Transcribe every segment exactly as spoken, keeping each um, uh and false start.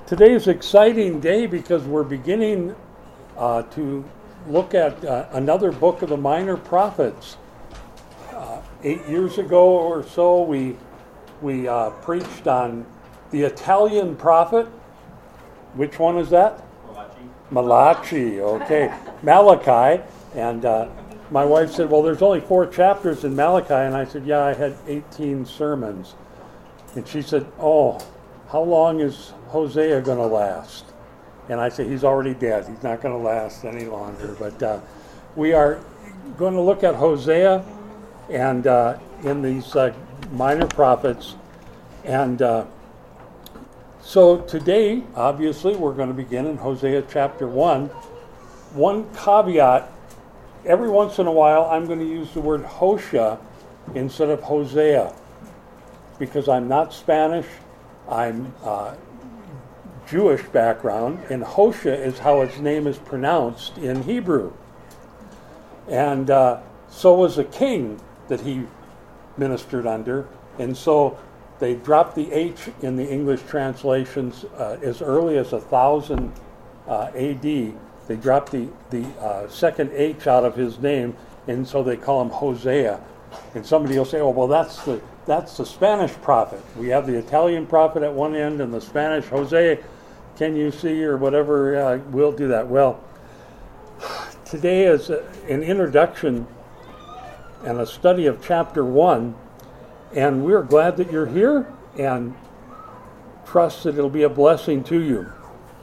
Today is an exciting day because we're beginning uh, to look at uh, another book of the Minor Prophets. Uh, eight years ago or so, we we uh, preached on the Italian prophet. Which one is that? Malachi. Malachi, okay. Malachi. And uh, my wife said, well, there's only four chapters in Malachi. And I said, yeah, I had eighteen sermons. And she said, oh, how long is Hosea going to last? And I said, he's already dead. He's not going to last any longer. But uh, we are going to look at Hosea and uh, in these uh, minor prophets. And uh, so today, obviously, we're going to begin in Hosea chapter one. One caveat, every once in a while, I'm going to use the word Hosea instead of Hosea because I'm not Spanish. I'm uh, Jewish background, and Hosea is how its name is pronounced in Hebrew. And uh, so was a king that he ministered under, and so they dropped the H in the English translations uh, as early as one thousand uh, A D. They dropped the, the uh, second H out of his name, and so they call him Hosea. And somebody will say, oh, well, that's the that's the Spanish prophet. We have the Italian prophet at one end and the Spanish Hosea, can you see, or whatever. Uh, we'll do that. Well, today is a, an introduction and a study of chapter one, and we're glad that you're here and trust that it'll be a blessing to you.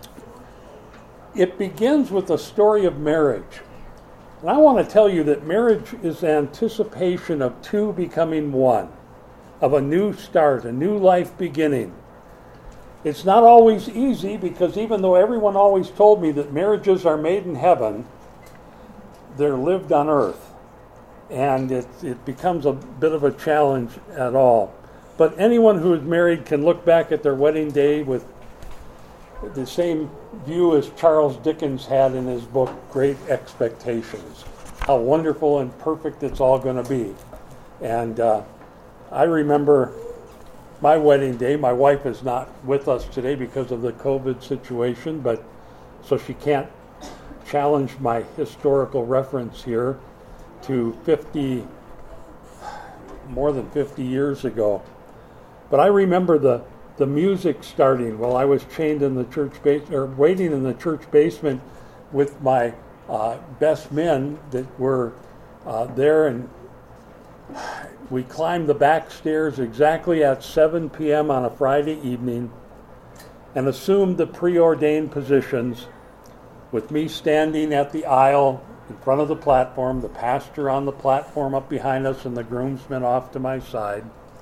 It begins with the story of marriage. And I want to tell you that marriage is anticipation of two becoming one, of a new start, a new life beginning. It's not always easy because even though everyone always told me that marriages are made in heaven, they're lived on earth. And it, it becomes a bit of a challenge at all. But anyone who is married can look back at their wedding day with the same view as Charles Dickens had in his book, Great Expectations. How wonderful and perfect it's all going to be. And uh, I remember my wedding day. My wife is not with us today because of the COVID situation, but so she can't challenge my historical reference here to fifty, more than fifty years ago. But I remember the the music starting while I was chained in the church base or waiting in the church basement with my uh, best men that were uh, there, and we climbed the back stairs exactly at seven p.m. on a Friday evening and assumed the preordained positions with me standing at the aisle in front of the platform, the pastor on the platform up behind us, and the groomsmen off to my side.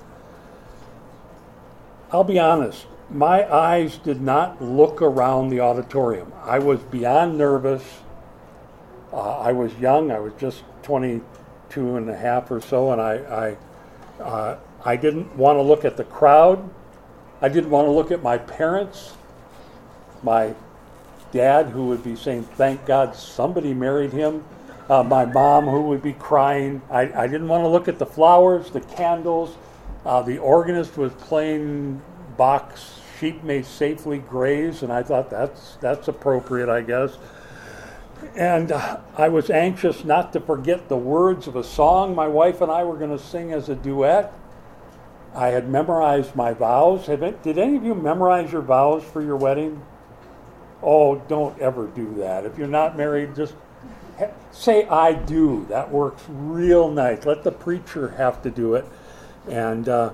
I'll be honest, my eyes did not look around the auditorium. I was beyond nervous. Uh, I was young. I was just twenty-two and a half or so, and I I, uh, I didn't want to look at the crowd. I didn't want to look at my parents, my dad, who would be saying, thank God somebody married him, uh, my mom, who would be crying. I, I didn't want to look at the flowers, the candles. Uh, the organist was playing Bach's Sheep May Safely Graze, and I thought that's that's appropriate, I guess. And uh, I was anxious not to forget the words of a song my wife and I were going to sing as a duet. I had memorized my vows. Have it, did any of you memorize your vows for your wedding? Oh, don't ever do that. If you're not married, just ha- say I do. That works real nice. Let the preacher have to do it. And uh,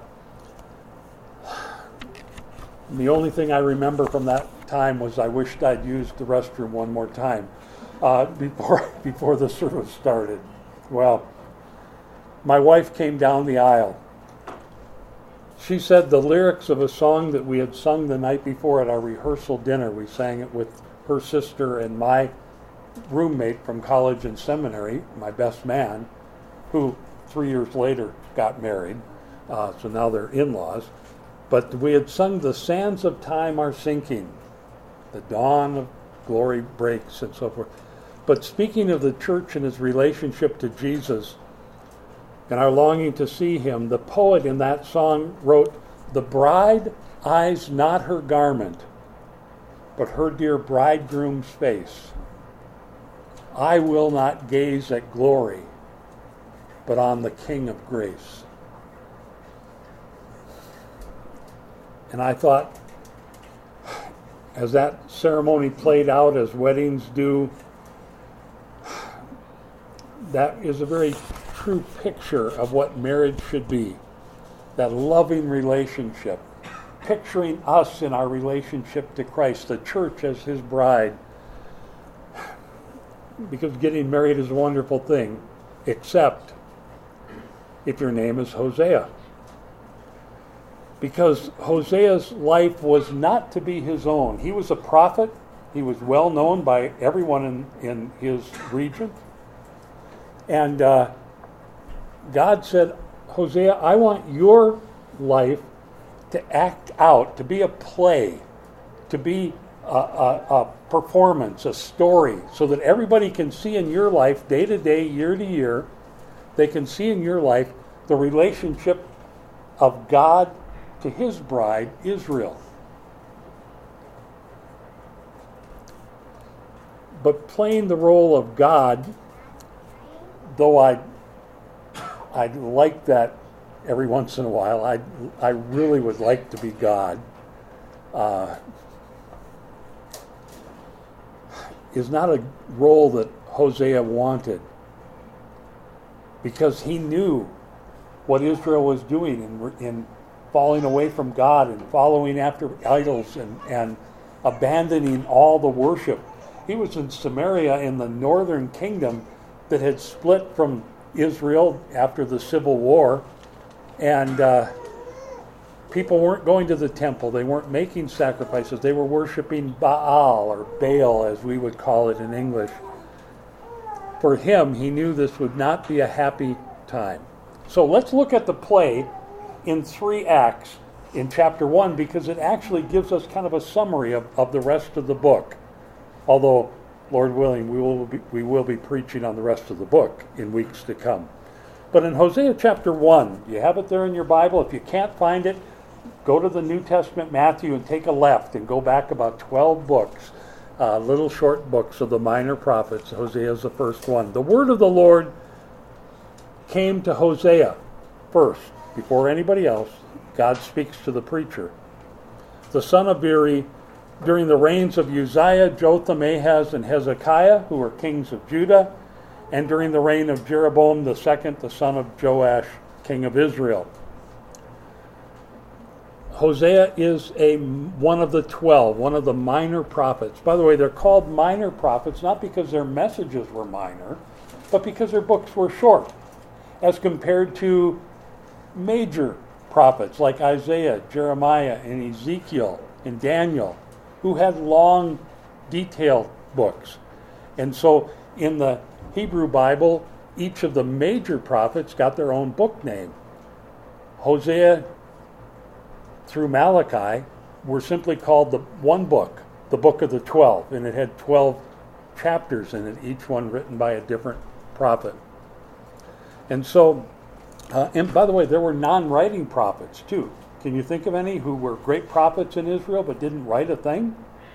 the only thing I remember from that time was I wished I'd used the restroom one more time uh, before before the service started. Well, my wife came down the aisle. She said the lyrics of a song that we had sung the night before at our rehearsal dinner. We sang it with her sister and my roommate from college and seminary, my best man, who three years later got married. Uh, so now they're in-laws. But we had sung the sands of time are sinking, the dawn of glory breaks, and so forth. But speaking of the church and his relationship to Jesus and our longing to see him, the poet in that song wrote, the bride eyes not her garment, but her dear bridegroom's face. I will not gaze at glory, but on the King of grace. And I thought, as that ceremony played out as weddings do, that is a very true picture of what marriage should be. That loving relationship. Picturing us in our relationship to Christ, the church as his bride. Because getting married is a wonderful thing, except if your name is Hosea. Because Hosea's life was not to be his own. He was a prophet. He was well known by everyone in, in his region. And uh, God said, Hosea, I want your life to act out, to be a play, to be a, a, a performance, a story, so that everybody can see in your life, day to day, year to year, they can see in your life the relationship of God to his bride, Israel. But playing the role of God, though I I like that every once in a while, I I really would like to be God, uh, is not a role that Hosea wanted, because he knew what Israel was doing in, in falling away from God and following after idols and, and abandoning all the worship. He was in Samaria in the northern kingdom that had split from Israel after the Civil War, and uh, people weren't going to the temple. They weren't making sacrifices. They were worshiping Baal, or Baal as we would call it in English. For him, he knew this would not be a happy time. So let's look at the play in three acts in chapter one, because it actually gives us kind of a summary of, of the rest of the book. Although, Lord willing, we will be, we will be preaching on the rest of the book in weeks to come. But in Hosea chapter one, you have it there in your Bible. If you can't find it, go to the New Testament, Matthew, and take a left and go back about twelve books, uh, little short books of the minor prophets. Hosea is the first one. The word of the Lord came to Hosea first. Before anybody else, God speaks to the preacher. The son of Beeri, during the reigns of Uzziah, Jotham, Ahaz, and Hezekiah, who were kings of Judah, and during the reign of Jeroboam the second, the son of Joash, king of Israel. Hosea is a one of the twelve, one of the minor prophets. By the way, they're called minor prophets not because their messages were minor, but because their books were short, as compared to major prophets like Isaiah, Jeremiah, and Ezekiel, and Daniel, who had long, detailed books. And so in the Hebrew Bible, each of the major prophets got their own book name. Hosea through Malachi were simply called the one book, the book of the twelve, and it had twelve chapters in it, each one written by a different prophet. And so, uh, and by the way, there were non-writing prophets too. Can you think of any who were great prophets in Israel but didn't write a thing?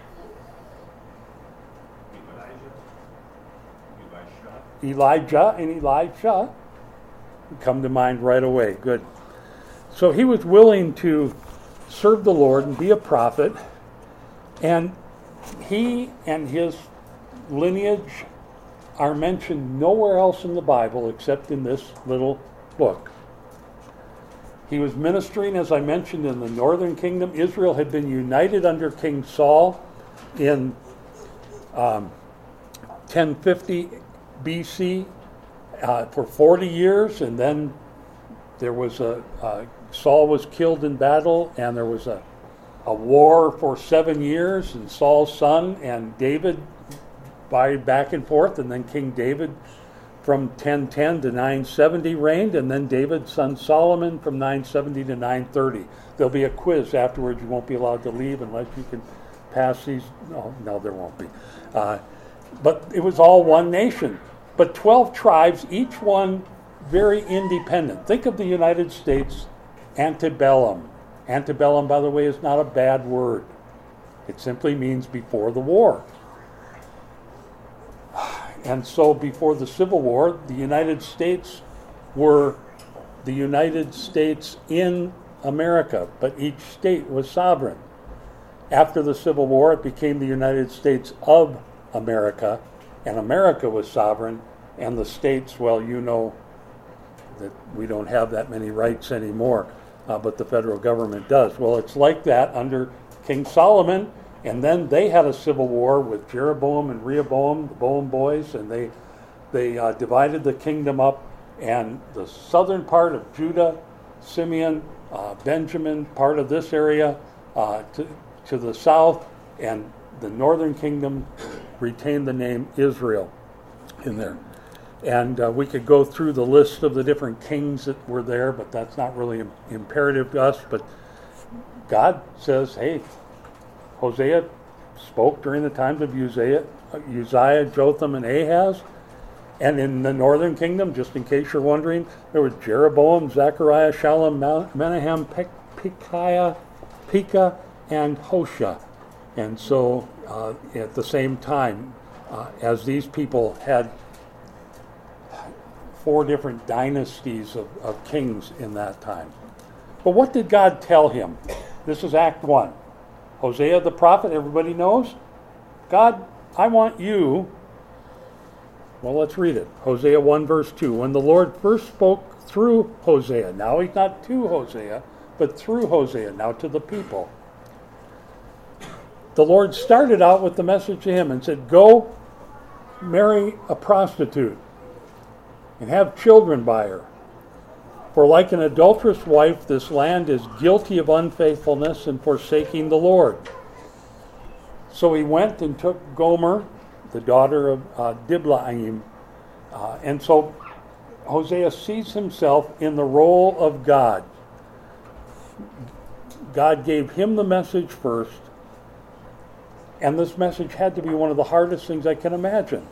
Elijah and Elisha come to mind right away. Good. So he was willing to serve the Lord and be a prophet, and he and his lineage are mentioned nowhere else in the Bible except in this little book. He was ministering, as I mentioned, in the northern kingdom. Israel had been united under King Saul in um, ten fifty B C uh, for forty years, and then there was a uh, Saul was killed in battle, and there was a a war for seven years, and Saul's son and David vied back and forth, and then King David from ten ten to nine seventy reigned, and then David's son Solomon from nine seventy to nine thirty. There'll be a quiz afterwards. You won't be allowed to leave unless you can pass these. No, no, there won't be. Uh, but it was all one nation. But twelve tribes, each one very independent. Think of the United States antebellum. Antebellum, by the way, is not a bad word. It simply means before the war. And so before the Civil War, the United States were the United States in America, but each state was sovereign. After the Civil War, it became the United States of America, and America was sovereign, and the states, well, you know that we don't have that many rights anymore, uh, but the federal government does. Well, it's like that under King Solomon, and then they had a civil war with Jeroboam and Rehoboam, the Boam boys, and they they uh, divided the kingdom up, and the southern part of Judah, Simeon, uh, Benjamin, part of this area, uh, to, to the south, and the northern kingdom retained the name Israel in there. And uh, we could go through the list of the different kings that were there, but that's not really im- imperative to us. But God says, hey, Hosea spoke during the times of Uzziah, Uzziah, Jotham, and Ahaz. And in the northern kingdom, just in case you're wondering, there was Jeroboam, Zechariah, Shallum, Menahem, Pe- Pekahiah, Pekah, and Hoshea. And so uh, at the same time, uh, as these people had four different dynasties of, of kings in that time. But what did God tell him? This is Act one. Hosea the prophet, everybody knows. God, I want you. Well, let's read it. Hosea one verse two. When the Lord first spoke through Hosea, now he's not to Hosea, but through Hosea, now to the people. The Lord started out with the message to him and said, go marry a prostitute and have children by her. For like an adulterous wife, this land is guilty of unfaithfulness and forsaking the Lord. So he went and took Gomer, the daughter of uh, Diblaim. Uh, and so Hosea sees himself in the role of God. God gave him the message first, and this message had to be one of the hardest things I can imagine.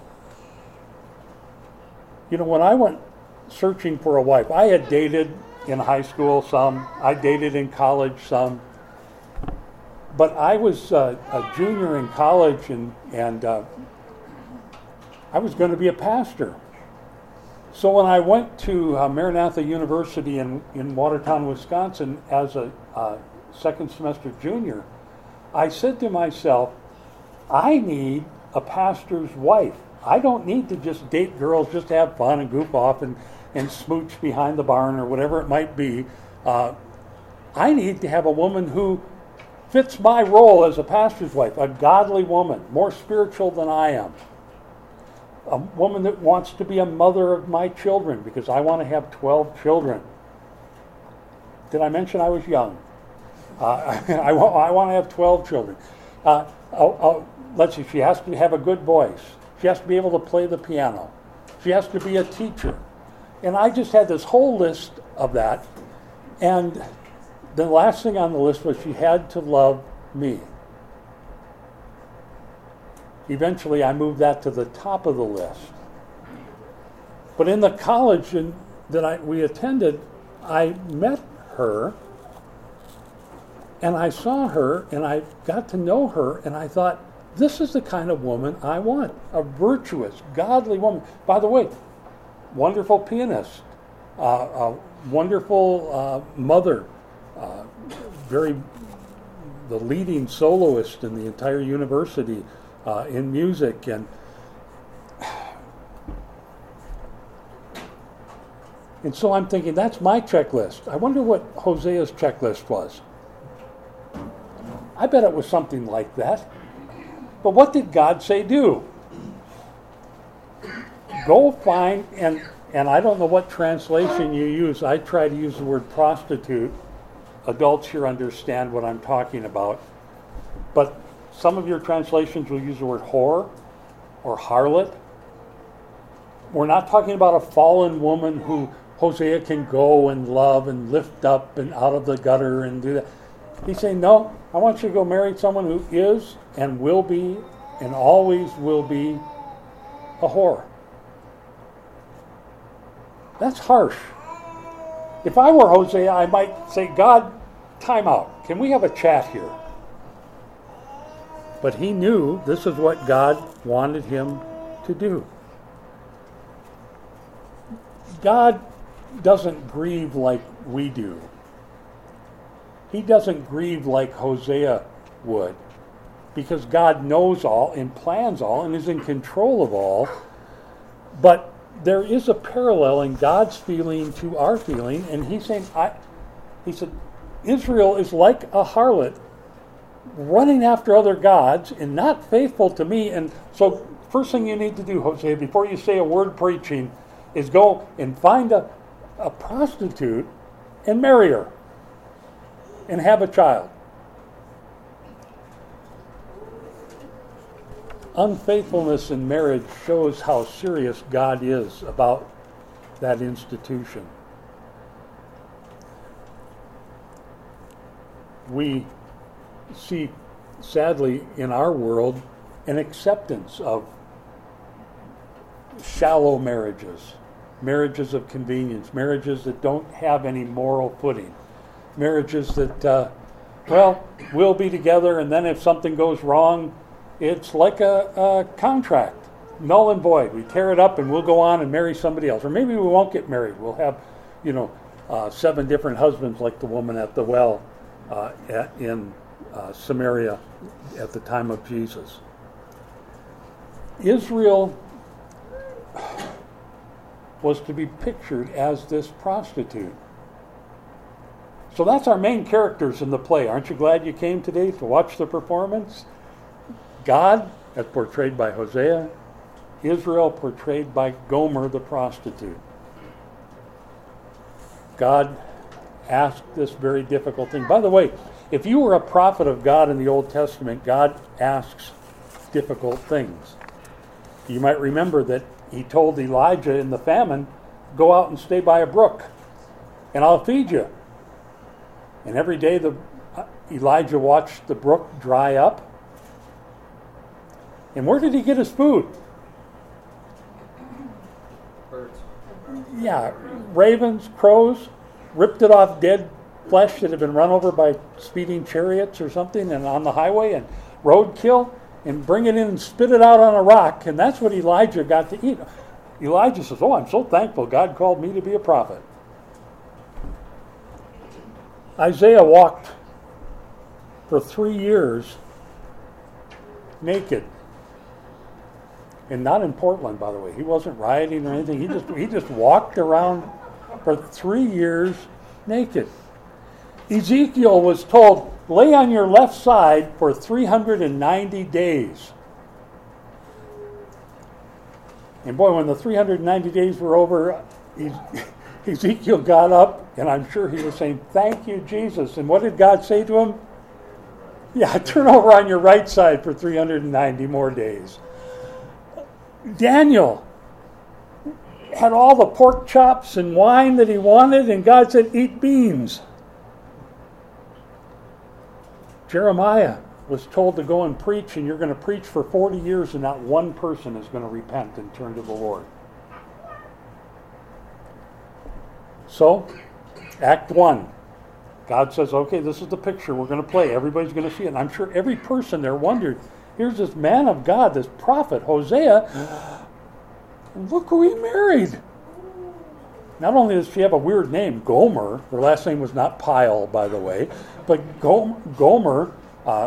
You know, when I went searching for a wife, I had dated in high school some, I dated in college some, but I was uh, a junior in college, and, and uh, I was going to be a pastor. So when I went to uh, Maranatha University in, in Watertown, Wisconsin as a uh, second semester junior, I said to myself, I need a pastor's wife. I don't need to just date girls just to have fun and goof off and, and smooch behind the barn or whatever it might be. Uh, I need to have a woman who fits my role as a pastor's wife, a godly woman, more spiritual than I am. A woman that wants to be a mother of my children, because I want to have twelve children. Did I mention I was young? Uh, I, want, I want to have twelve children. Uh, I'll, I'll, let's see, she has to have a good voice. She has to be able to play the piano. She has to be a teacher. And I just had this whole list of that. And the last thing on the list was she had to love me. Eventually, I moved that to the top of the list. But in the college in, that I, we attended, I met her, and I saw her, and I got to know her, and I thought, this is the kind of woman I want, a virtuous, godly woman. By the way, wonderful pianist, uh, a wonderful uh, mother, uh, very the leading soloist in the entire university uh, in music, and and so I'm thinking that's my checklist. I wonder what Hosea's checklist was. I bet it was something like that. But what did God say do? Go find, and, and I don't know what translation you use. I try to use the word prostitute. Adults here understand what I'm talking about. But some of your translations will use the word whore or harlot. We're not talking about a fallen woman who Hosea can go and love and lift up and out of the gutter and do that. He's saying, no, I want you to go marry someone who is and will be and always will be a whore. That's harsh. If I were Hosea, I might say, God, time out. Can we have a chat here? But he knew this is what God wanted him to do. God doesn't grieve like we do. He doesn't grieve like Hosea would, because God knows all and plans all and is in control of all. But there is a parallel in God's feeling to our feeling, and he's saying, I, he said, Israel is like a harlot running after other gods and not faithful to me. And so first thing you need to do, Hosea, before you say a word preaching, is go and find a, a prostitute and marry her and have a child. Unfaithfulness in marriage shows how serious God is about that institution. We see, sadly, in our world, an acceptance of shallow marriages, marriages of convenience, marriages that don't have any moral footing, marriages that, uh, well, we'll be together, and then if something goes wrong, it's like a, a contract, null and void. We tear it up and we'll go on and marry somebody else. Or maybe we won't get married. We'll have, you know, uh, seven different husbands like the woman at the well uh, at, in uh, Samaria at the time of Jesus. Israel was to be pictured as this prostitute. So that's our main characters in the play. Aren't you glad you came today to watch the performance? God, as portrayed by Hosea, Israel portrayed by Gomer the prostitute. God asked this very difficult thing. By the way, if you were a prophet of God in the Old Testament, God asks difficult things. You might remember that he told Elijah in the famine, go out and stay by a brook, and I'll feed you. And every day the Elijah watched the brook dry up. And where did he get his food? Birds. Yeah, ravens, crows, ripped it off dead flesh that had been run over by speeding chariots or something and on the highway, and roadkill, and bring it in and spit it out on a rock, and that's what Elijah got to eat. Elijah says, oh, I'm so thankful God called me to be a prophet. Isaiah walked for three years naked. And not in Portland, by the way. He wasn't rioting or anything. He just he just walked around for three years naked. Ezekiel was told, lay on your left side for three hundred ninety days. And boy, when the three hundred ninety days were over, Ezekiel got up, and I'm sure he was saying, thank you, Jesus. And what did God say to him? Yeah, turn over on your right side for three hundred ninety more days. Daniel had all the pork chops and wine that he wanted, and God said, eat beans. Jeremiah was told to go and preach, and you're going to preach for forty years, and not one person is going to repent and turn to the Lord. So, Act one. God says, okay, this is the picture we're going to play. Everybody's going to see it. And I'm sure every person there wondered, here's this man of God, this prophet, Hosea, and look who he married. Not only does she have a weird name, Gomer, her last name was not Pyle, by the way, but Gomer, uh,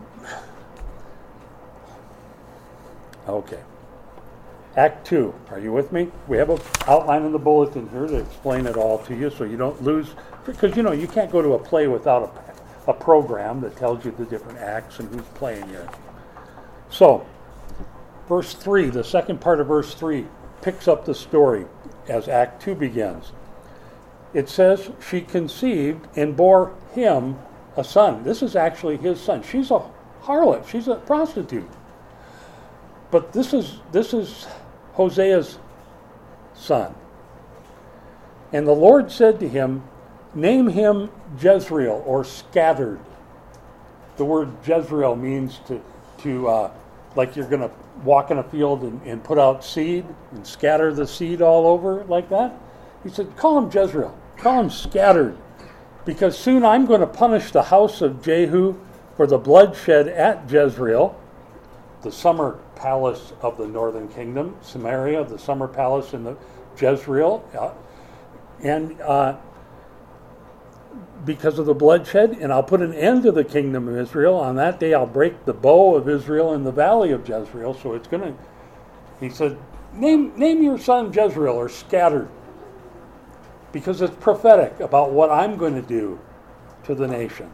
okay. Act two, are you with me? We have an outline in the bulletin here to explain it all to you so you don't lose, because you know, you can't go to a play without a, a program that tells you the different acts and who's playing you. So, verse three, the second part of verse three, picks up the story as Act two begins. It says, she conceived and bore him a son. This is actually his son. She's a harlot. She's a prostitute. But this is this is Hosea's son. And the Lord said to him, name him Jezreel, or scattered. The word Jezreel means to, to uh, like you're going to walk in a field and, and put out seed and scatter the seed all over like that. He said, call him Jezreel. Call him scattered. Because soon I'm going to punish the house of Jehu for the bloodshed at Jezreel. the summer palace of the northern kingdom, Samaria, the summer palace in the Jezreel, uh, and uh, because of the bloodshed, and I'll put an end to the kingdom of Israel. On that day, I'll break the bow of Israel in the valley of Jezreel. So it's going to, he said, name, name your son Jezreel, or scattered, because it's prophetic about what I'm going to do to the nation,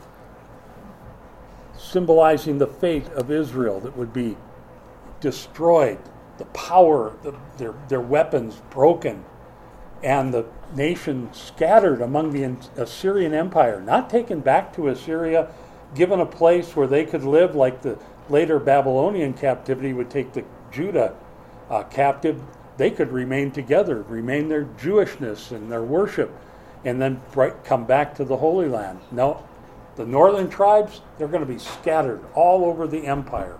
symbolizing the fate of Israel that would be destroyed, the power, the, their, their weapons broken, and the nation scattered among the Assyrian Empire, not taken back to Assyria, given a place where they could live like the later Babylonian captivity would take the Judah uh, captive. They could remain together, remain their Jewishness and their worship, and then come back to the Holy Land. No, the northern tribes, they're going to be scattered all over the empire.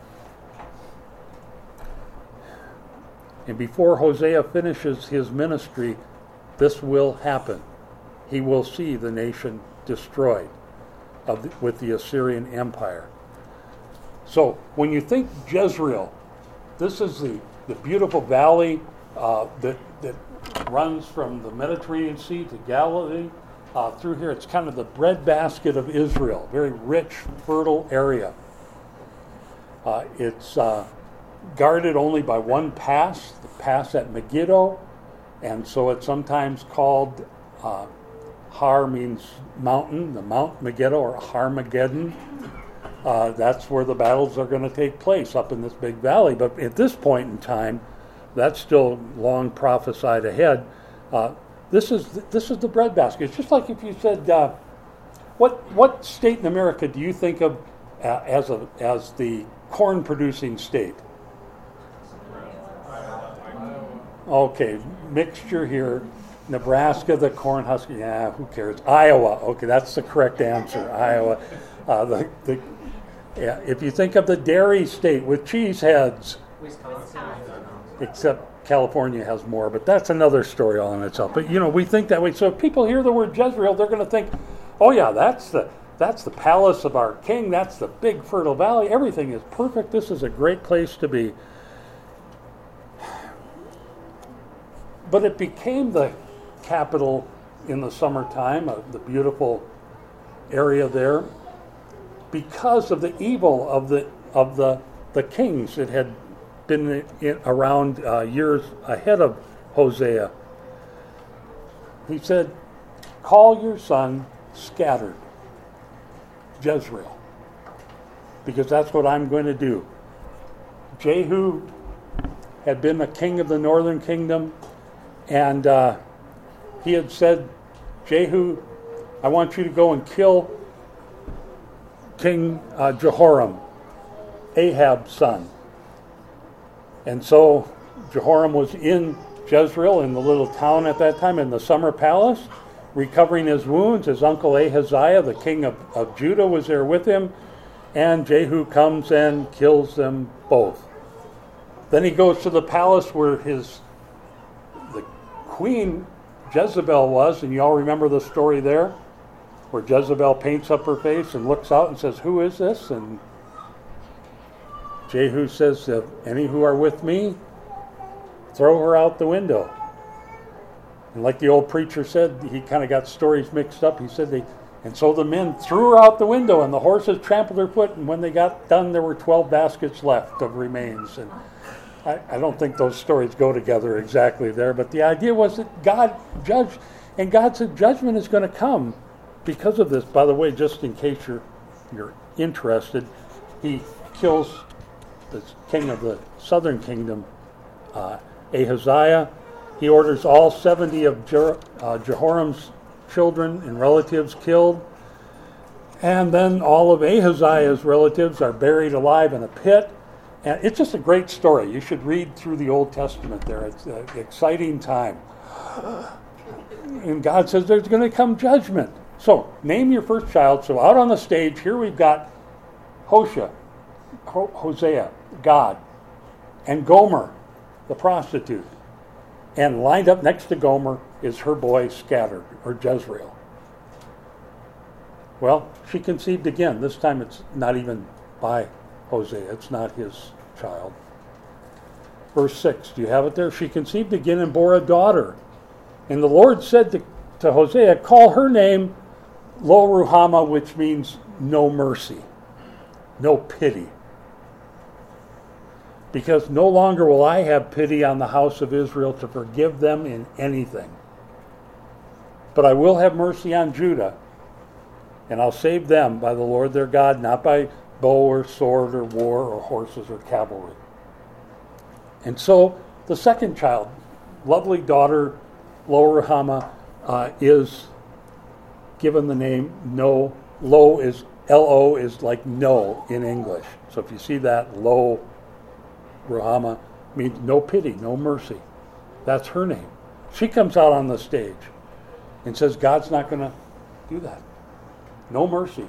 And before Hosea finishes his ministry, this will happen. He will see the nation destroyed of the, with the Assyrian Empire. So when you think Jezreel, this is the, the beautiful valley uh, that, that runs from the Mediterranean Sea to Galilee. Uh, through here, it's kind of the breadbasket of Israel, very rich, fertile area. Uh, it's uh, guarded only by one pass, the pass at Megiddo, and so it's sometimes called, uh, Har means mountain, the Mount Megiddo, or Harmageddon. Uh, that's where the battles are going to take place, up in this big valley. But at this point in time, that's still long prophesied ahead. Uh, this is this is the breadbasket. It's just like if you said, uh, what what state in America do you think of uh, as a as the corn producing state? Okay, mixture here. Nebraska, the corn husker. Yeah, who cares? Iowa. Okay, that's the correct answer. Iowa. Uh, the, the yeah. If you think of the dairy state with cheese heads, Wisconsin. except California has more, but that's another story all in itself. But you know, we think that way. So if people hear the word Jezreel, they're going to think, "Oh yeah, that's the that's the palace of our king. That's the big fertile valley. Everything is perfect. This is a great place to be." But it became the capital in the summertime, uh, the beautiful area there, because of the evil of the of the the kings that had been in, around uh, years ahead of Hosea. He said, "Call your son scattered, Jezreel, because that's what I'm going to do." Jehu had been the king of the northern kingdom. And uh, he had said, "Jehu, I want you to go and kill King uh, Jehoram, Ahab's son." And so Jehoram was in Jezreel, in the little town at that time, in the summer palace, recovering his wounds. His uncle Ahaziah, the king of, of Judah, was there with him. And Jehu comes and kills them both. Then he goes to the palace where his Queen Jezebel was, and you all remember the story there, where Jezebel paints up her face and looks out and says, "Who is this?" And Jehu says, "Any who are with me, throw her out the window." And like the old preacher said, he kind of got stories mixed up. He said, they, and so the men threw her out the window, and the horses trampled her foot, and when they got done, there were twelve baskets left of remains. And I, I don't think those stories go together exactly there, but the idea was that God judged, and God said judgment is going to come because of this. By the way, just in case you're you're interested, he kills the king of the southern kingdom, uh, Ahaziah. He orders all seventy of Jer- uh, Jehoram's children and relatives killed, and then all of Ahaziah's relatives are buried alive in a pit. And it's just a great story. You should read through the Old Testament there. It's an exciting time. And God says there's going to come judgment. So, name your first child. So out on the stage, here we've got Hosea, Ho- Hosea, God, and Gomer, the prostitute. And lined up next to Gomer is her boy Scattered, or Jezreel. Well, she conceived again. This time it's not even by Hosea. It's not his child. Verse six, do you have it there? She conceived again and bore a daughter. And the Lord said to, to Hosea, call her name Lo Ruhama, which means no mercy, no pity. Because no longer will I have pity on the house of Israel to forgive them in anything. But I will have mercy on Judah, and I'll save them by the Lord their God, not by bow or sword or war or horses or cavalry. And so the second child, lovely daughter, Lo Ruhama, uh, is given the name No. Lo is, L O is like no in English. So if you see that, Lo Ruhama means no pity, no mercy. That's her name. She comes out on the stage and says God's not going to do that. No mercy.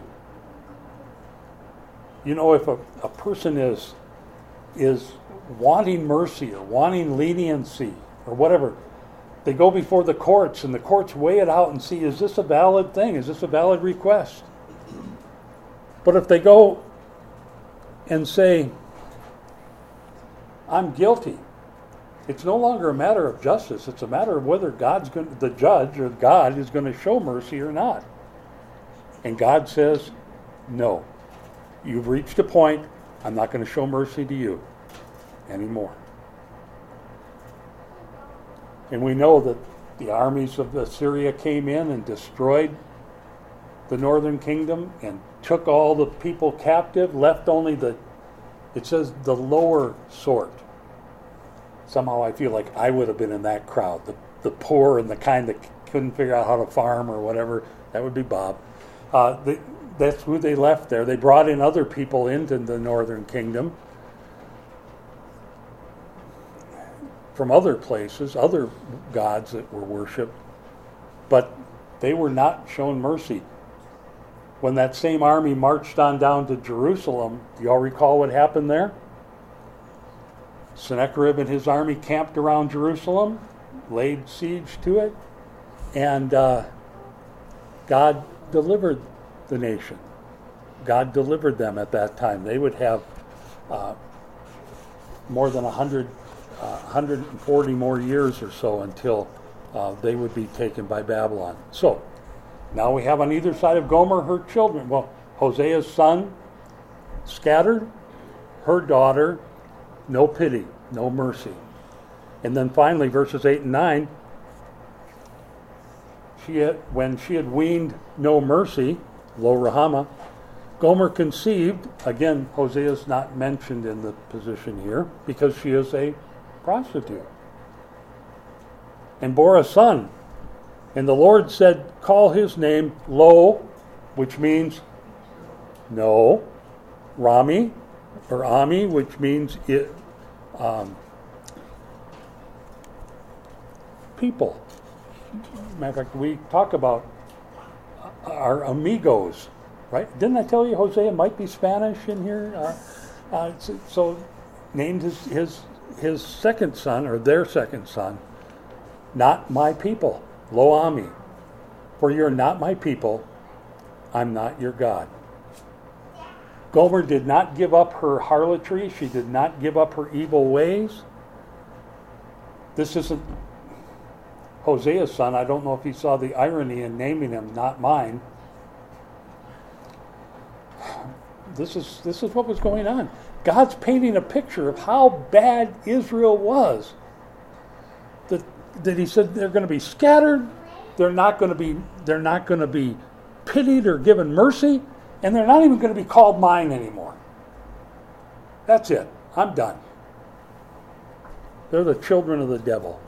You know, if a, a person is is wanting mercy or wanting leniency or whatever, they go before the courts and the courts weigh it out and see, is this a valid thing? Is this a valid request? But if they go and say, I'm guilty, it's no longer a matter of justice. It's a matter of whether God's going, the judge or God is going to show mercy or not. And God says, no. You've reached a point. I'm not going to show mercy to you anymore. And we know that the armies of Assyria came in and destroyed the northern kingdom and took all the people captive, left only the, it says, the lower sort. Somehow I feel like I would have been in that crowd, the, the poor and the kind that couldn't figure out how to farm or whatever. That would be Bob. Uh, the, that's who they left there. They brought in other people into the northern kingdom from other places, other gods that were worshipped, but they were not shown mercy. When that same army marched on down to Jerusalem, do you all recall what happened there? Sennacherib and his army camped around Jerusalem, laid siege to it, and uh, God delivered the nation. God delivered them at that time. They would have uh, more than one hundred, uh, one hundred forty more years or so until uh, they would be taken by Babylon. So, now we have on either side of Gomer her children. Well, Hosea's son scattered, her daughter, no pity, no mercy. And then finally, verses eight and nine, she had, when she had weaned no mercy, Lo Ruhama, Gomer conceived. Again, Hosea is not mentioned in the position here because she is a prostitute. And bore a son. And the Lord said, call his name Lo, which means no, Rami, or Ami, which means it, um, people. Matter of fact, we talk about our amigos, right? Didn't I tell you Hosea might be Spanish in here? Uh, uh, so, so named his, his his second son, or their second son, not my people, Lo Ami. For you're not my people, I'm not your God. Gomer did not give up her harlotry. She did not give up her evil ways. This isn't Hosea's son. I don't know if he saw the irony in naming him not mine. This is this is what was going on. God's painting a picture of how bad Israel was. That that he said they're going to be scattered, they're not going to be they're not going to be pitied or given mercy, and they're not even going to be called mine anymore. That's it. I'm done. They're the children of the devil.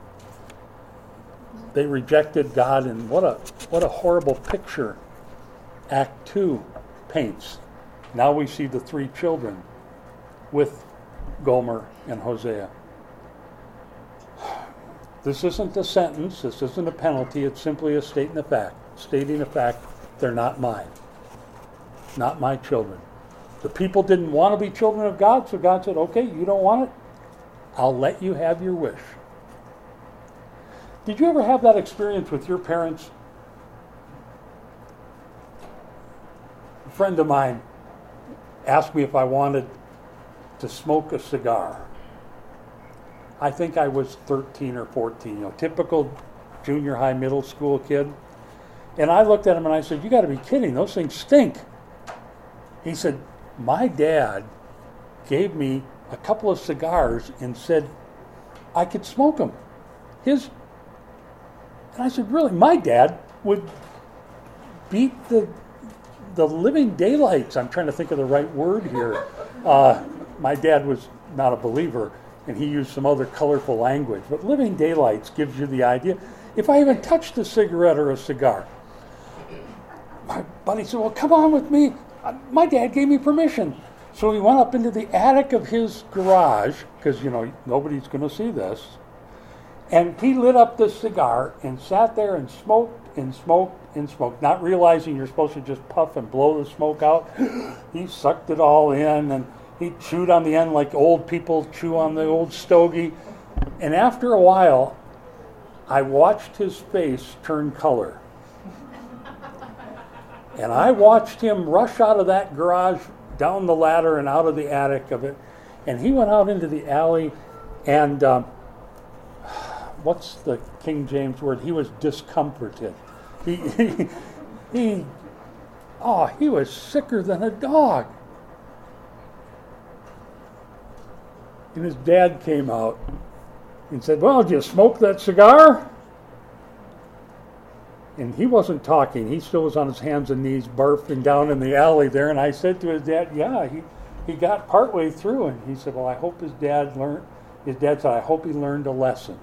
They rejected God, and what a what a horrible picture Act two paints. Now we see the three children with Gomer and Hosea. This isn't a sentence, this isn't a penalty, it's simply a stating a fact. Stating a fact, they're not mine. Not my children. The people didn't want to be children of God, so God said, okay, you don't want it? I'll let you have your wish. Did you ever have that experience with your parents? A friend of mine asked me if I wanted to smoke a cigar. I think I was thirteen or fourteen, you know, typical junior high, middle school kid. And I looked at him and I said, "You got to be kidding, those things stink." He said, "My dad gave me a couple of cigars and said I could smoke them." His, and I said, "Really?" My dad would beat the the living daylights. I'm trying to think of the right word here. Uh, my dad was not a believer, and he used some other colorful language. But living daylights gives you the idea. If I even touched a cigarette or a cigar, my buddy said, "Well, come on with me." My dad gave me permission. So we went up into the attic of his garage, because, you know, nobody's going to see this. And he lit up this cigar and sat there and smoked and smoked and smoked, not realizing you're supposed to just puff and blow the smoke out. He sucked it all in, and he chewed on the end like old people chew on the old stogie. And after a while, I watched his face turn color. And I watched him rush out of that garage, down the ladder and out of the attic of it. And he went out into the alley, and um, what's the King James word? He was discomforted. He, he, he, oh, he was sicker than a dog. And his dad came out and said, "Well, did you smoke that cigar?" And he wasn't talking. He still was on his hands and knees barfing down in the alley there. And I said to his dad, "Yeah, he, he got partway through." And he said, "Well, I hope his dad learned." His dad said, "I hope he learned a lesson."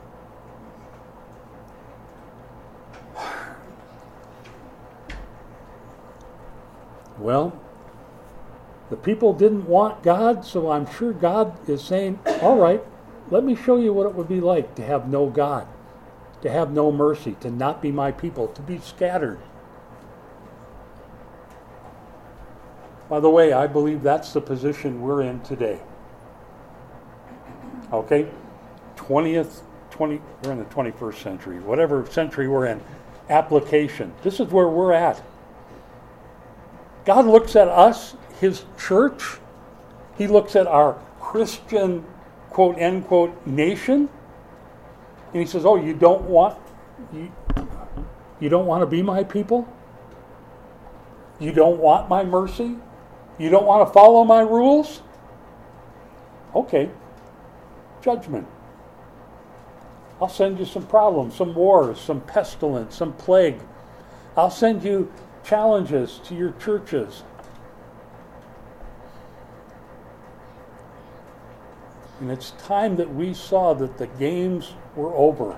Well, the people didn't want God, so I'm sure God is saying, "All right, let me show you what it would be like to have no God, to have no mercy, to not be my people, to be scattered." By the way, I believe that's the position we're in today. Okay? twentieth, twenty, we're in the twenty-first century, whatever century we're in. Application. This is where we're at. God looks at us, his church. He looks at our Christian, quote, end quote, nation. And he says, "Oh, you don't want, you, you don't want to be my people? You don't want my mercy? You don't want to follow my rules? Okay, judgment. I'll send you some problems, some wars, some pestilence, some plague. I'll send you challenges to your churches." And it's time that we saw that the games were over.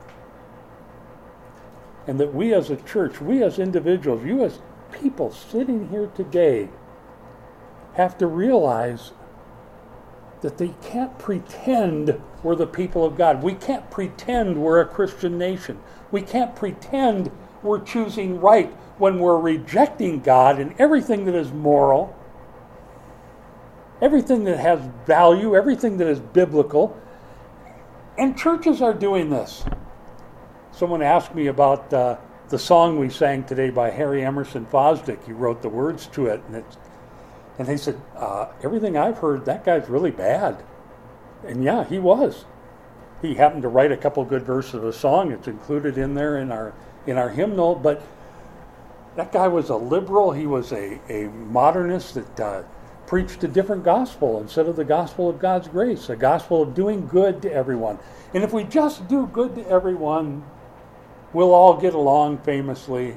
And that we as a church, we as individuals, you as people sitting here today have to realize that they can't pretend we're the people of God. We can't pretend we're a Christian nation. We can't pretend we're choosing right when we're rejecting God and everything that is moral, everything that has value, everything that is biblical. And churches are doing this. Someone asked me about uh, the song we sang today by Harry Emerson Fosdick. He wrote the words to it. And, it's, and they said, uh, everything I've heard, that guy's really bad. And yeah, he was. He happened to write a couple good verses of a song. It's included in there in our in our hymnal. But that guy was a liberal. He was a, a modernist that uh, preached a different gospel instead of the gospel of God's grace, a gospel of doing good to everyone. And if we just do good to everyone, we'll all get along famously.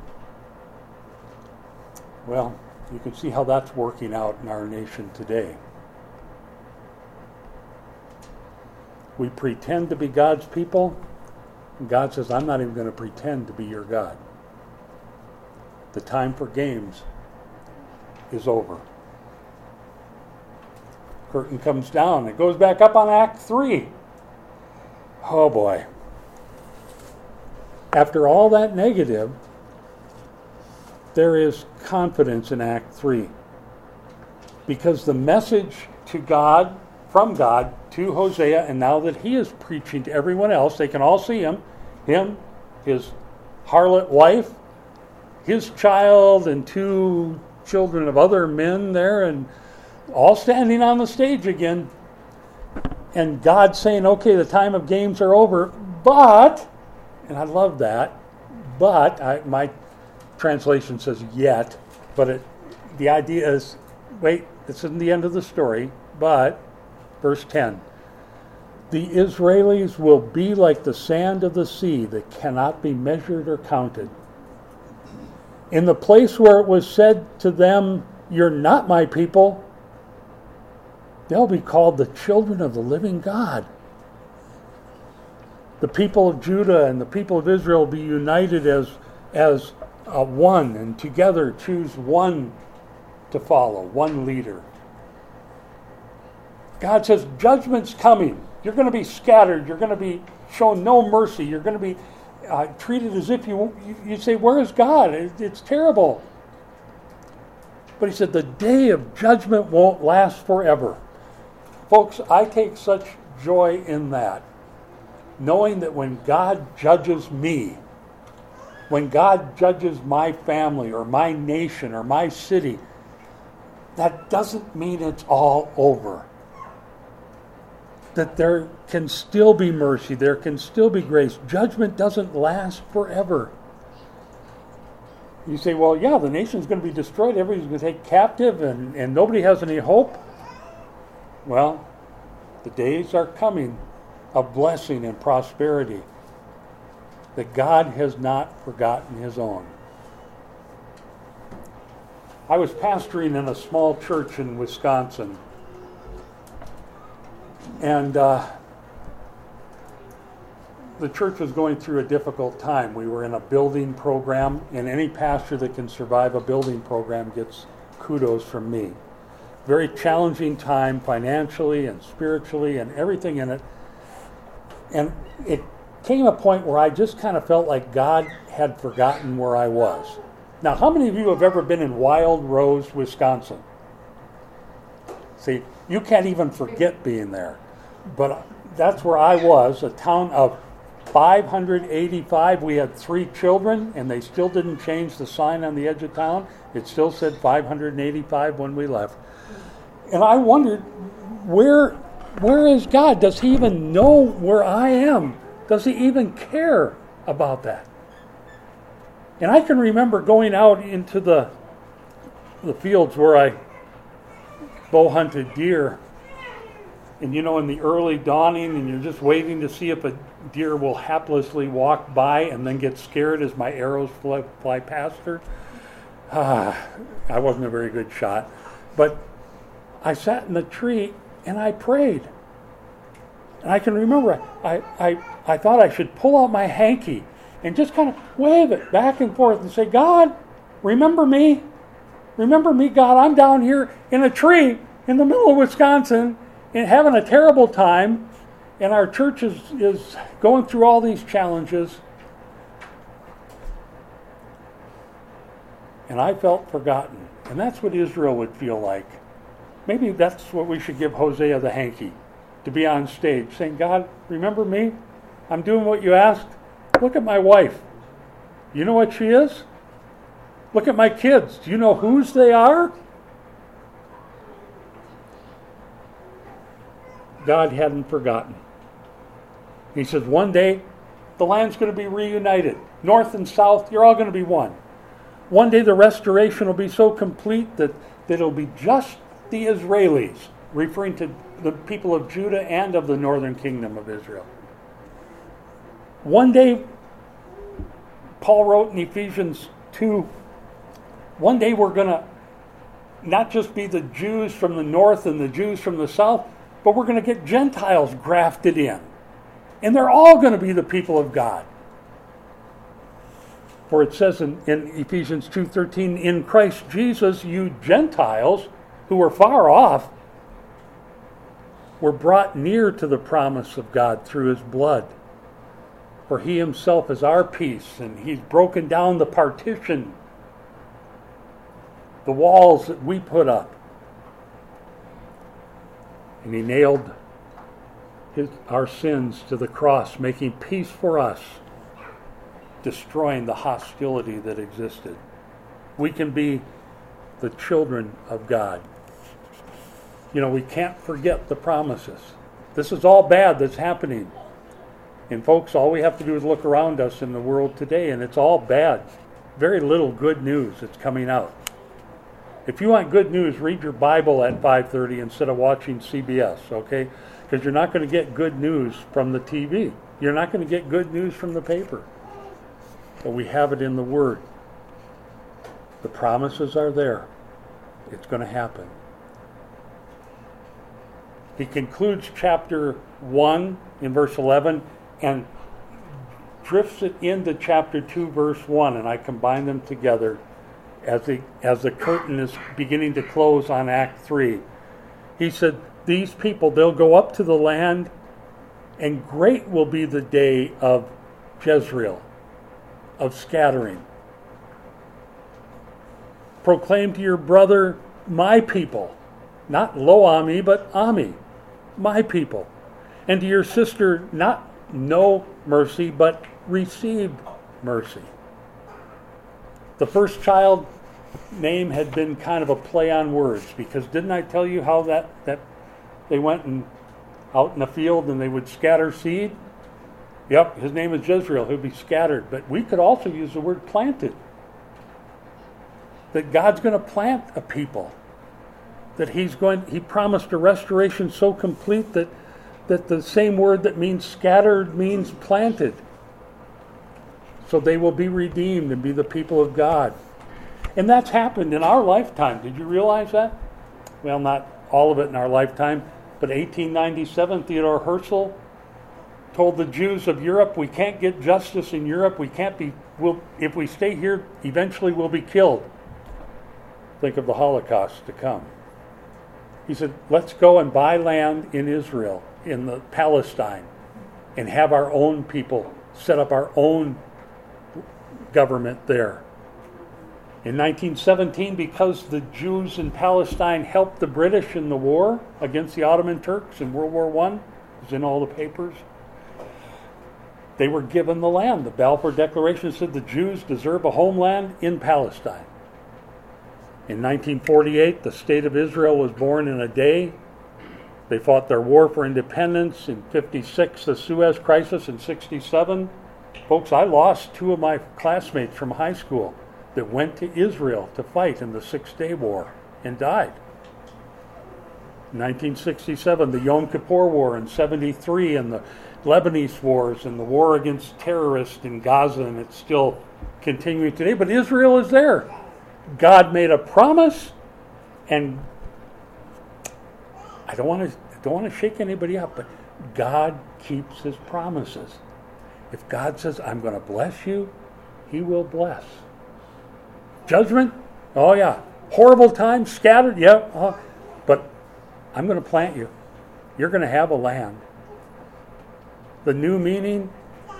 Well, you can see how that's working out in our nation today. We pretend to be God's people, and God says, "I'm not even going to pretend to be your God." The time for games is over. Curtain comes down. It goes back up on Act three. Oh boy. After all that negative, there is confidence in Act three. Because the message to God, from God to Hosea, and now that he is preaching to everyone else, they can all see him, him, his harlot wife, his child, and two children of other men there, and all standing on the stage again. And God saying, okay, the time of games are over, but, and I love that, but, I, my translation says yet, but it, the idea is, wait, it's in the end of the story, but, verse ten, the Israelis will be like the sand of the sea that cannot be measured or counted. In the place where it was said to them, you're not my people, they'll be called the children of the living God. The people of Judah and the people of Israel will be united as, as uh, one, and together choose one to follow, one leader. God says, judgment's coming. You're going to be scattered. You're going to be shown no mercy. You're going to be uh, treated as if you, you say, where is God? It, it's terrible. But he said, the day of judgment won't last forever. Folks, I take such joy in that, knowing that when God judges me, when God judges my family or my nation or my city, that doesn't mean it's all over. That there can still be mercy, there can still be grace. Judgment doesn't last forever. You say, well, yeah, the nation's going to be destroyed, everybody's going to take captive, and, and nobody has any hope. Well, the days are coming of blessing and prosperity, that God has not forgotten his own. I was pastoring in a small church in Wisconsin. And uh, the church was going through a difficult time. We were in a building program, and any pastor that can survive a building program gets kudos from me. Very challenging time financially and spiritually and everything in it. And it came a point where I just kind of felt like God had forgotten where I was. Now, how many of you have ever been in Wild Rose, Wisconsin? See, you can't even forget being there. But that's where I was, a town of five hundred eighty-five. We had three children, and they still didn't change the sign on the edge of town. It still said five hundred eighty-five when we left. And I wondered, where, where is God? Does he even know where I am? Does he even care about that? And I can remember going out into the, the fields where I bow hunted deer. And you know, in the early dawning, and you're just waiting to see if a deer will haplessly walk by and then get scared as my arrows fly, fly past her. Ah, I wasn't a very good shot. But I sat in the tree and I prayed. And I can remember I, I, I thought I should pull out my hanky and just kind of wave it back and forth and say, God, remember me? Remember me, God? I'm down here in a tree in the middle of Wisconsin and having a terrible time, and our church is, is going through all these challenges. And I felt forgotten. And that's what Israel would feel like. Maybe that's what we should give Hosea the hanky, to be on stage saying, God, remember me? I'm doing what you asked. Look at my wife. You know what she is? Look at my kids. Do you know whose they are? God hadn't forgotten. He says, one day, the land's going to be reunited. North and south, you're all going to be one. One day the restoration will be so complete that, that it'll be just the Israelis, referring to the people of Judah and of the northern kingdom of Israel. One day, Paul wrote in Ephesians two, one day we're going to not just be the Jews from the north and the Jews from the south, but we're going to get Gentiles grafted in. And they're all going to be the people of God. For it says in, in Ephesians two thirteen, in Christ Jesus, you Gentiles who were far off were brought near to the promise of God through his blood. For he himself is our peace, and he's broken down the partition, the walls that we put up. And he nailed his, our sins to the cross, making peace for us, destroying the hostility that existed. We can be the children of God. You know, we can't forget the promises. This is all bad that's happening. And folks, all we have to do is look around us in the world today, and it's all bad. Very little good news that's coming out. If you want good news, read your Bible at five thirty instead of watching C B S, okay? Because you're not going to get good news from the T V. You're not going to get good news from the paper. But we have it in the Word. The promises are there. It's going to happen. He concludes chapter one in verse eleven and drifts it into chapter two, verse one, and I combine them together as the, as the curtain is beginning to close on Act three. He said, these people, they'll go up to the land, and great will be the day of Jezreel, of scattering. Proclaim to your brother, my people, not Lo-Ami, but Ami, my people. And to your sister, not no mercy, but received mercy. The first child name had been kind of a play on words, because didn't I tell you how that, that they went and out in the field and they would scatter seed? Yep, his name is Jezreel. He'll be scattered. But we could also use the word planted. That God's going to plant a people. That he's going, he promised a restoration so complete that, that the same word that means scattered means planted. So they will be redeemed and be the people of God. And that's happened in our lifetime. Did you realize that? Well, not all of it in our lifetime, but eighteen ninety-seven, Theodore Herzl told the Jews of Europe, we can't get justice in Europe. We can't be, we'll, if we stay here, eventually we'll be killed. Think of the Holocaust to come. He said, let's go and buy land in Israel, in the Palestine, and have our own people set up our own government there. In nineteen seventeen, because the Jews in Palestine helped the British in the war against the Ottoman Turks in World War One, it was in all the papers, they were given the land. The Balfour Declaration said the Jews deserve a homeland in Palestine. In nineteen forty-eight, the state of Israel was born in a day. They fought their war for independence. In fifty-six, the Suez Crisis. In sixty-seven, folks, I lost two of my classmates from high school that went to Israel to fight in the Six-Day War and died. In nineteen sixty-seven, the Yom Kippur War. In seventy-three, and the Lebanese wars and the war against terrorists in Gaza, and it's still continuing today. But Israel is there. God made a promise, and I don't want to don't want to shake anybody up, but God keeps his promises. If God says, I'm going to bless you, he will bless. Judgment? Oh yeah. Horrible times, scattered? Yeah. Uh, but I'm going to plant you. You're going to have a land. The new meaning,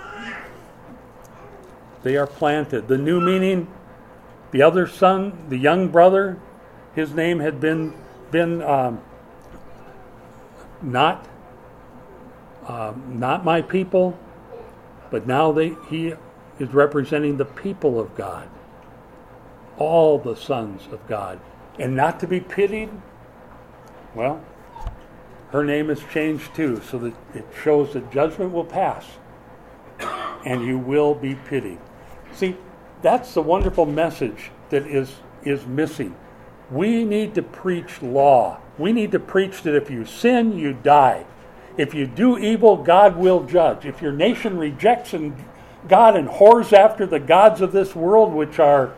they are planted. The new meaning, the other son, the young brother, his name had been been um, not um, not my people, but now they he is representing the people of God, all the sons of God, and not to be pitied. Well, her name is changed too, so that it shows that judgment will pass, and you will be pitied. See, that's the wonderful message that is, is missing. We need to preach law. We need to preach that if you sin, you die. If you do evil, God will judge. If your nation rejects God and whores after the gods of this world, which are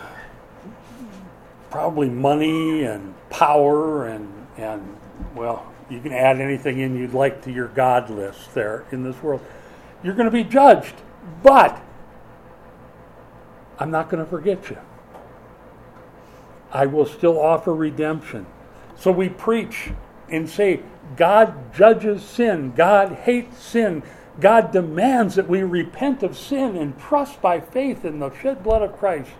probably money and power and, and well, you can add anything in you'd like to your God list there in this world, you're going to be judged. But I'm not going to forget you. I will still offer redemption. So we preach and say, God judges sin. God hates sin. God demands that we repent of sin and trust by faith in the shed blood of Christ.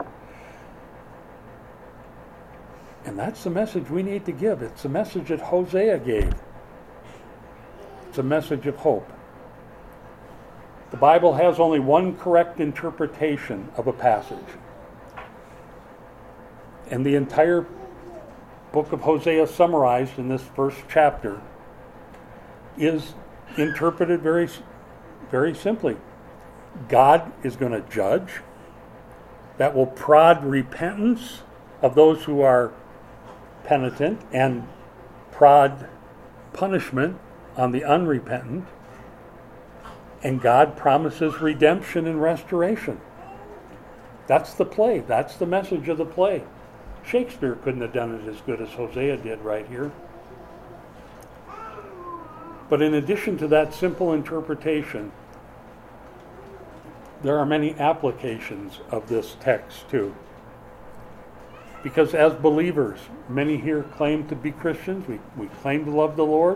And that's the message we need to give. It's the message that Hosea gave. It's a message of hope. The Bible has only one correct interpretation of a passage. And the entire book of Hosea, summarized in this first chapter, is interpreted very, very simply. God is going to judge. That will prod repentance of those who are penitent and prod punishment on the unrepentant. And God promises redemption and restoration. That's the play. That's the message of the play. Shakespeare couldn't have done it as good as Hosea did right here. But in addition to that simple interpretation, there are many applications of this text too. Because as believers, many here claim to be Christians. We, we claim to love the Lord.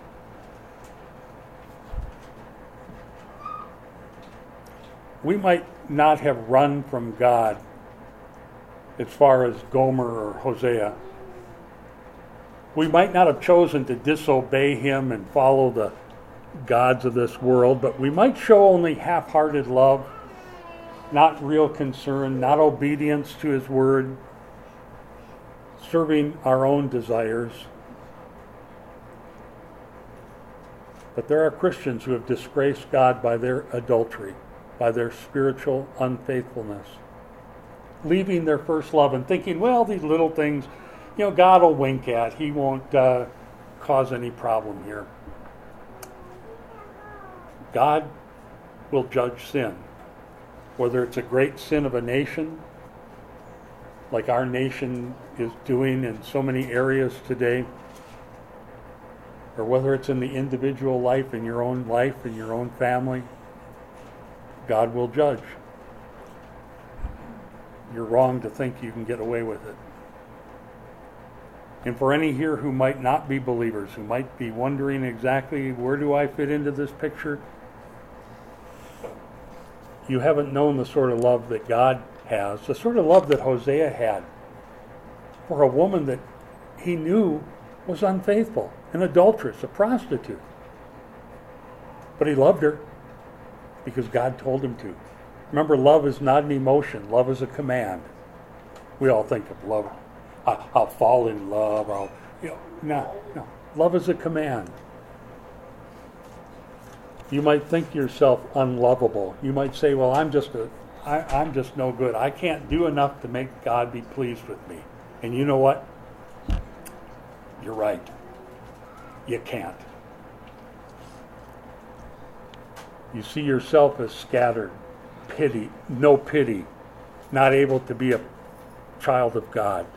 We might not have run from God as far as Gomer or Hosea. We might not have chosen to disobey him and follow the gods of this world, but we might show only half-hearted love, not real concern, not obedience to his word, serving our own desires. But there are Christians who have disgraced God by their adultery, by their spiritual unfaithfulness, leaving their first love and thinking, well, these little things, you know, God will wink at. He won't uh, cause any problem here. God will judge sin, whether it's a great sin of a nation, like our nation is doing in so many areas today, or whether it's in the individual life, in your own life, in your own family. God will judge. You're wrong to think you can get away with it. And for any here who might not be believers, who might be wondering exactly, where do I fit into this picture? You haven't known the sort of love that God has, the sort of love that Hosea had for a woman that he knew was unfaithful, an adulteress, a prostitute. But he loved her because God told him to. Remember, love is not an emotion. Love is a command. We all think of love. I, I'll fall in love. I'll, you know, no, no. Love is a command. You might think yourself unlovable. You might say, well, I'm just a, I, I'm just no good. I can't do enough to make God be pleased with me. And you know what? You're right. You can't. You see yourself as scattered, pity, no pity, not able to be a child of God.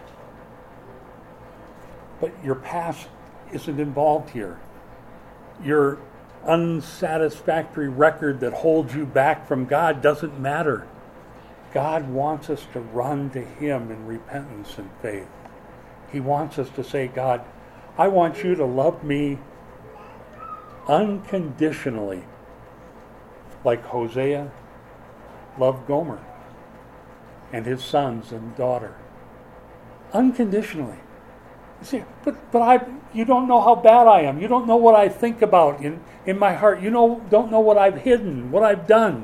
But your past isn't involved here. Your unsatisfactory record that holds you back from God doesn't matter. God wants us to run to him in repentance and faith. He wants us to say, God, I want you to love me unconditionally, like Hosea loved Gomer and his sons and daughter. Unconditionally. You see, but but I you don't know how bad I am. You don't know what I think about in, in my heart. You know don't know what I've hidden, what I've done.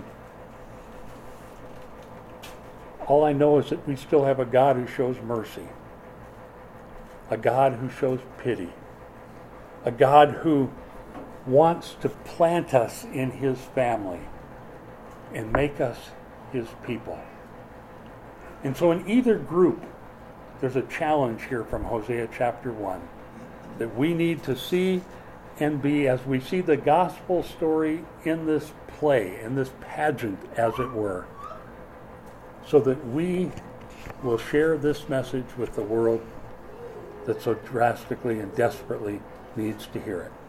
All I know is that we still have a God who shows mercy. A God who shows pity. A God who wants to plant us in his family and make us his people. And so in either group, there's a challenge here from Hosea chapter one that we need to see and be as we see the gospel story in this play, in this pageant, as it were, so that we will share this message with the world that so drastically and desperately needs to hear it.